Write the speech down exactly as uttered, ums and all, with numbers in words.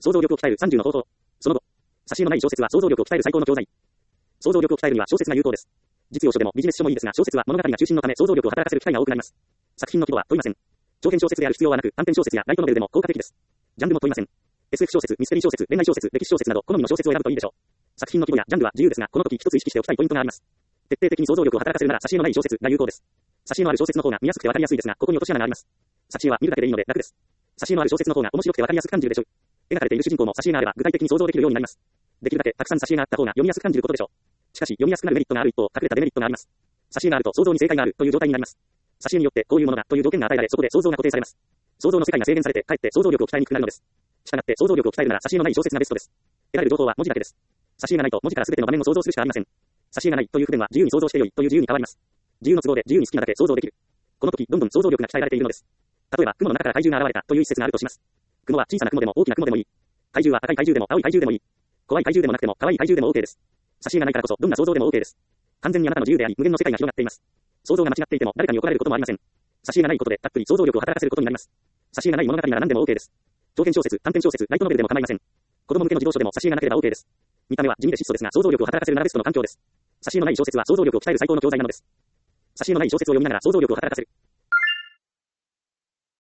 想像力を鍛えるさんじゅうの方法。その後。挿絵のない小説は想像力を鍛える最高の教材。想像力を鍛えるには小説が有効です。実用書でもビジネス書もいいですが、小説は物語が中心のため想像力を働かせる機会が多くなります。作品の規模は問いません。長編小説である必要はなく、短編小説やライトノベルでも効果的です。ジャンルも問いません。エスエフ 小説、ミステリー小説、恋愛小説、歴史小説など好みの小説を選ぶといいでしょう。作品の規模やジャンルは自由ですが、この時一つ意識しておきたいポイントがあります。徹底的に想像力を働かせるなら挿絵のない小説が有効です。挿絵のある小説の方が見やすくてわかりやすいですが、ここに落とし穴があります。挿絵は見るだけでいいので楽です。挿絵のある小説の方が面白くてわかりやすく感じるでしょう。描かれている主人公も挿絵があれば具体的に想像できるようになります。できるだけたくさん挿絵があった方が読みやすく感じることでしょう。しかし読みやすくなるメリットがある一方、隠れたデメリットがあります。挿絵があると想像に正解があるという状態になります。挿絵によってこういうものがという条件が与えられ、そこで想像が固定されます。想像の世界が制限されて、かえって想像力を鍛えにくくなるのです。したがって想像力を鍛えるなら挿絵のない小説がベストです。得られる情報は文字だけです。挿絵がないと文字から全ての場面を想像するしかありません。挿絵がないという不便は自由に想像してよいという自由に変わります。自由の都合で自由に好きなだけ想像できる。この時どんどん想像力が鍛えられているのです。例えば雲の中から怪獣が現れたという一節があるとします。雲は小さな雲でも大きな雲でもいい。怪獣は赤い怪獣でも青い怪獣でもいい。怖い怪獣でもなくても可愛い怪獣でも OK です。挿絵がないからこそどんな想像でも OK です。完全にあなたの自由であり無限の世界が広がっています。想像が間違っていても誰かに怒られることもありません。挿絵がないことでたっぷり想像力を働かせることになります。挿絵がない物語なら何でも OK です。長編小説、短編小説、ライトノベルでも構いません。子供向けの児童書でも挿絵がなければ OK です。見た目は地味で質素ですが想像力を働かせるならベストの環境です。挿絵のない小説は想像力を鍛える最高の教材なのです。挿絵のない小説を読みながら想像力を働かせる。